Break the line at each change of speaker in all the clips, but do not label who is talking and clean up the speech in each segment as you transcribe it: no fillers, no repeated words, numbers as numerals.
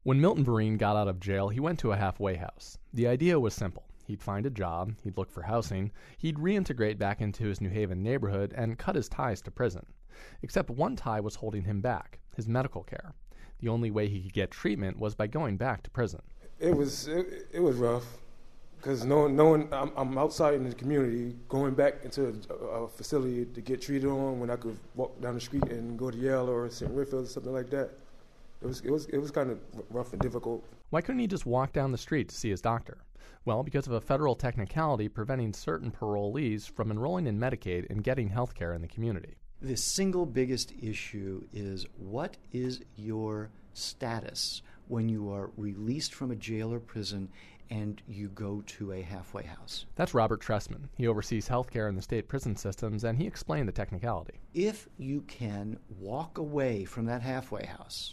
When Milton Vereen got out of jail, he went to a halfway house. The idea was simple. He'd find a job, he'd look for housing, he'd reintegrate back into his New Haven neighborhood and cut his ties to prison. Except one tie was holding him back, his medical care. The only way he could get treatment was by going back to prison.
It was rough, because knowing I'm outside in the community, going back into a facility to get treated on when I could walk down the street and go to Yale or St. Whitfield or something like that. It was kind of rough and difficult.
Why couldn't he just walk down the street to see his doctor? Well, because of a federal technicality preventing certain parolees from enrolling in Medicaid and getting health care in the community.
The single biggest issue is, what is your status when you are released from a jail or prison and you go to a halfway house?
That's Robert Tressman. He oversees health care in the state prison systems, and he explained the technicality.
If you can walk away from that halfway house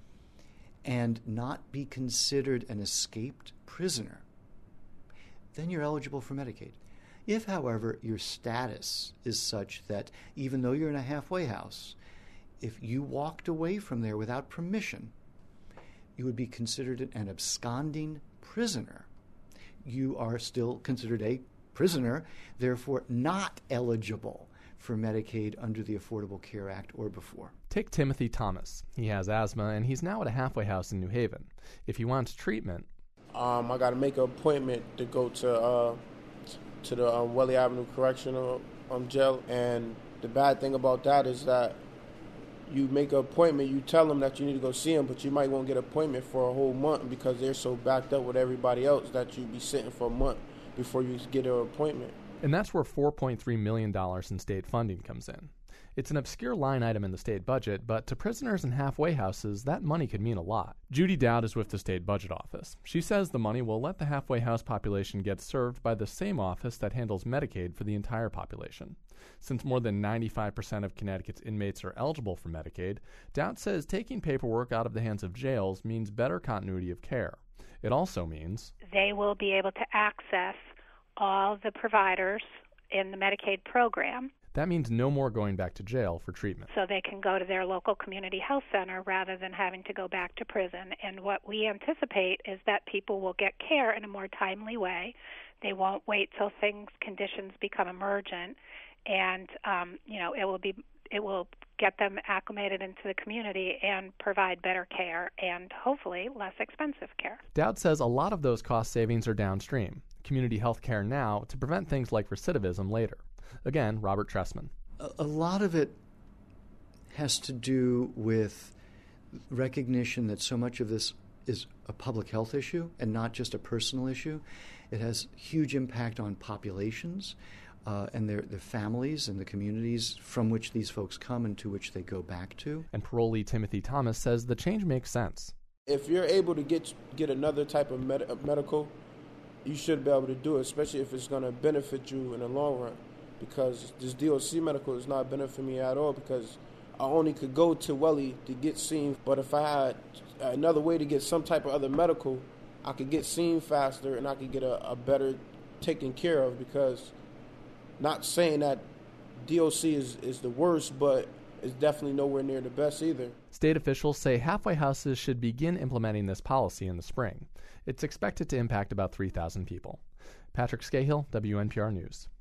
and not be considered an escaped prisoner, then you're eligible for Medicaid. If, however, your status is such that even though you're in a halfway house, if you walked away from there without permission, you would be considered an absconding prisoner. You are still considered a prisoner, therefore not eligible for Medicaid under the Affordable Care Act or before.
Take Timothy Thomas. He has asthma, and he's now at a halfway house in New Haven. If he wants treatment,
I got to make an appointment to go to the Welly Avenue Correctional Jail. And the bad thing about that is that you make an appointment, you tell them that you need to go see them, but you might won't get an appointment for a whole month because they're so backed up with everybody else that you'd be sitting for a month before you get an appointment.
And that's where $4.3 million in state funding comes in. It's an obscure line item in the state budget, but to prisoners in halfway houses, that money could mean a lot. Judy Dowd is with the state budget office. She says the money will let the halfway house population get served by the same office that handles Medicaid for the entire population. Since more than 95% of Connecticut's inmates are eligible for Medicaid, Dowd says taking paperwork out of the hands of jails means better continuity of care. It also means
they will be able to access all the providers in the Medicaid program.
That means no more going back to jail for treatment.
So they can go to their local community health center rather than having to go back to prison. And what we anticipate is that people will get care in a more timely way. They won't wait till conditions become emergent, and it will get them acclimated into the community and provide better care and hopefully less expensive care.
Dowd says a lot of those cost savings are downstream, community health care now to prevent things like recidivism later. Again, Robert Tressman.
A lot of it has to do with recognition that so much of this is a public health issue and not just a personal issue. It has huge impact on populations and their families and the communities from which these folks come and to which they go back to.
And parolee Timothy Thomas says the change makes sense.
If you're able to get another type of medical, you should be able to do it, especially if it's going to benefit you in the long run. Because this DOC medical is not benefiting me at all, because I only could go to Welly to get seen. But if I had another way to get some type of other medical, I could get seen faster and I could get a better taken care of. Because not saying that DOC is the worst, but it's definitely nowhere near the best either.
State officials say halfway houses should begin implementing this policy in the spring. It's expected to impact about 3,000 people. Patrick Scahill, WNPR News.